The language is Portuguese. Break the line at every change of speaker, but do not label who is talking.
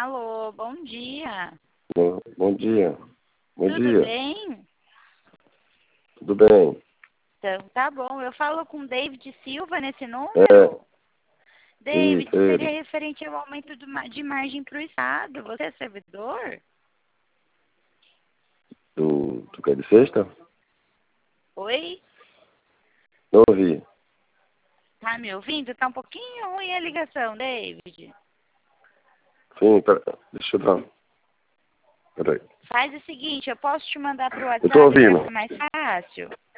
Alô, bom dia.
Bom dia. Bom
Tudo
dia.
bem?
Tudo bem?
Então, tá bom. Eu falo com David Silva nesse
É,
número? David,
isso,
seria
ele.
referente ao aumento de margem para o Estado. Você é servidor?
Tu quer de sexta?
Oi?
Não ouvi.
Tá me ouvindo? Tá um pouquinho ruim a ligação, David.
Sim, deixa eu dar. Peraí.
Faz o seguinte, eu posso te mandar pro
Eu tô
WhatsApp para
ouvindo.
ficar mais fácil?